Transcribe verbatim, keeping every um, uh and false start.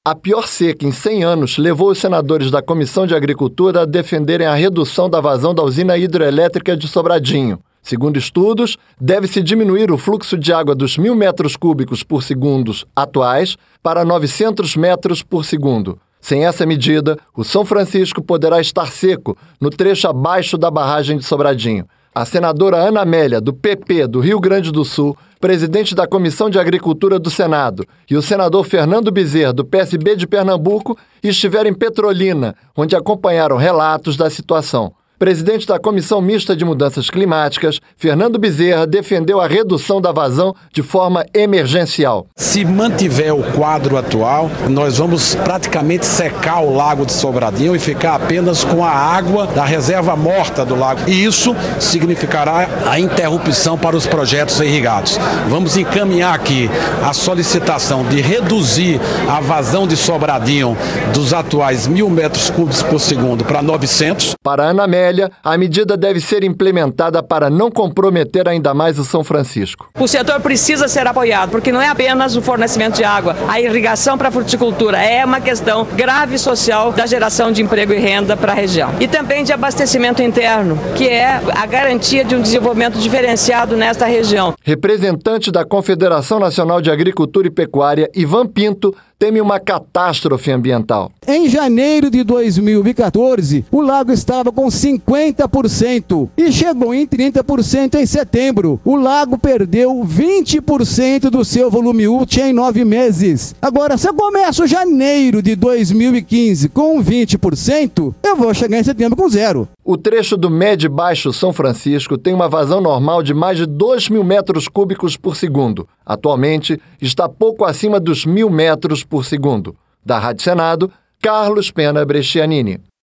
A pior seca em cem anos levou os senadores da Comissão de Agricultura a defenderem a redução da vazão da usina hidrelétrica de Sobradinho. Segundo estudos, deve-se diminuir o fluxo de água dos mil metros cúbicos por segundo atuais para novecentos metros por segundo. Sem essa medida, o São Francisco poderá estar seco no trecho abaixo da barragem de Sobradinho. A senadora Ana Amélia, do P P do Rio Grande do Sul, presidente da Comissão de Agricultura do Senado, e o senador Fernando Bezerra, do P S B de Pernambuco, estiveram em Petrolina, onde acompanharam relatos da situação. Presidente da Comissão Mista de Mudanças Climáticas, Fernando Bezerra, defendeu a redução da vazão de forma emergencial. Se mantiver o quadro atual, nós vamos praticamente secar o lago de Sobradinho e ficar apenas com a água da reserva morta do lago. E isso significará a interrupção para os projetos irrigados. Vamos encaminhar aqui a solicitação de reduzir a vazão de Sobradinho dos atuais mil metros cúbicos por segundo para novecentos. Para Ana Amélia, a medida deve ser implementada para não comprometer ainda mais o São Francisco. O setor precisa ser apoiado, porque não é apenas o fornecimento de água, a irrigação para a fruticultura é uma questão grave social da geração de emprego e renda para a região. E também de abastecimento interno, que é a garantia de um desenvolvimento diferenciado nesta região. Representante da Confederação Nacional de Agricultura e Pecuária, Ivan Pinto, teme uma catástrofe ambiental. Em janeiro de dois mil e quatorze, o lago estava com cinquenta por cento e chegou em trinta por cento em setembro. O lago perdeu vinte por cento do seu volume útil em nove meses. Agora, se eu começo janeiro de dois mil e quinze com vinte por cento, eu vou chegar em setembro com zero. O trecho do Médio e Baixo São Francisco tem uma vazão normal de mais de dois mil metros cúbicos por segundo. Atualmente, está pouco acima dos mil metros por segundo. Da Rádio Senado, Carlos Pena Brescianini.